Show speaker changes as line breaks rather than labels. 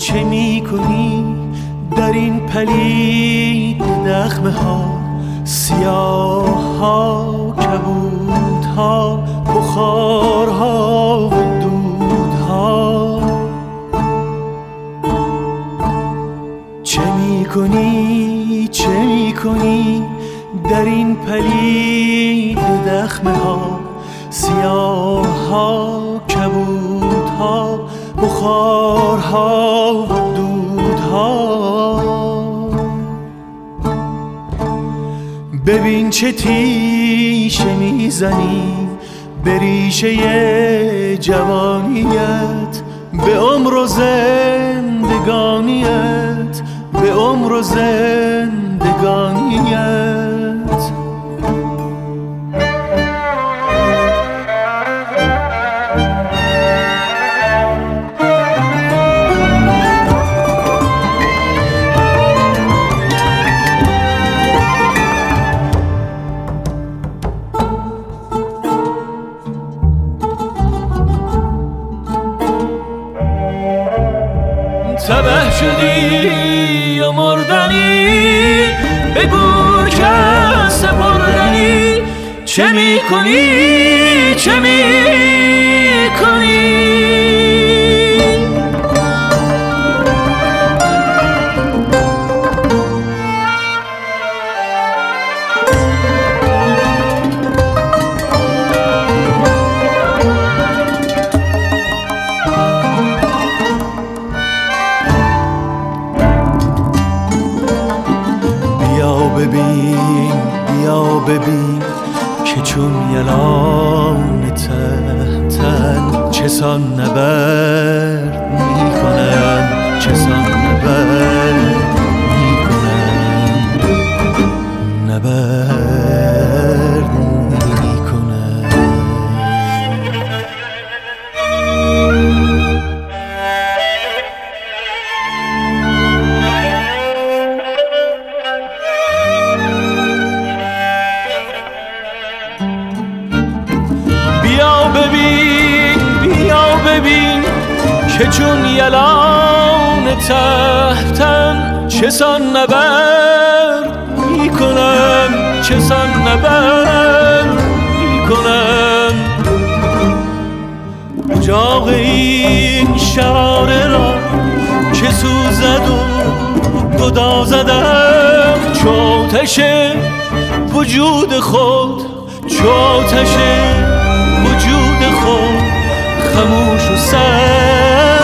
چه می کنی در این پلید دخمه ها، سیاه ها، کبود ها، بخار ها و دود ها. چه می کنی چه می کنی در این پلید دخمه ها، سیاه ها، کبود ها، بخار ها و دود ها. ببین چه تیشه میزنی به ریشه جوانیت، به عمر و زندگانیت، به عمر و زندگانیت. تبه شدی و مردنی، بگو که سپردنی. چه می کنی چه می کنی؟ بیا ببین که چون یلان تهتن چسان نبرد میکنم، چسان نبرد میکنم، نبرد میکنم. بیا ببین که چون یلان تهتن چسان نبرد میکنم، چسان نبرد میکنم. اجاق این شراره را که سوزد و گدازدم، چو آتش وجود خود، چو آتش وجود خود خموش و سر